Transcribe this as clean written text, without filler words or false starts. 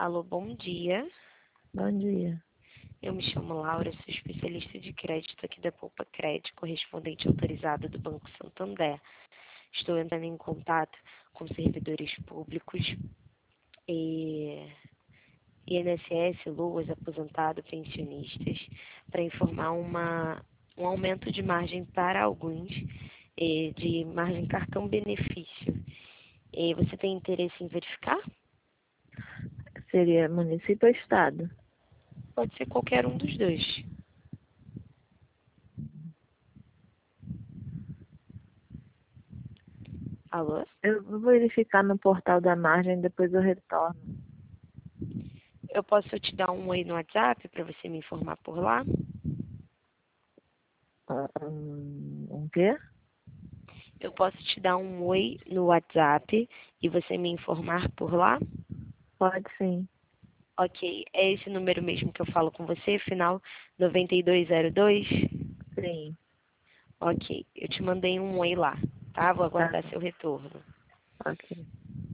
Alô, bom dia. Bom dia. Eu me chamo Laura, sou especialista de crédito aqui da Poupa Crédito, correspondente autorizado do Banco Santander. Estou entrando em contato com servidores públicos, INSS, LOAS, aposentado, pensionistas, para informar um aumento de margem para alguns, de margem cartão benefício. Você tem interesse em verificar? Seria município ou estado? Pode ser qualquer um dos dois. Alô? Eu vou verificar no portal da margem, depois eu retorno. Eu posso te dar um oi no WhatsApp para você me informar por lá? Um quê? Eu posso te dar um oi no WhatsApp e você me informar por lá? Pode sim. Ok, é esse número mesmo que eu falo com você, final 9202? Sim. Ok, eu te mandei um oi lá, tá? Vou Tá aguardar bom. seu retorno. Ok.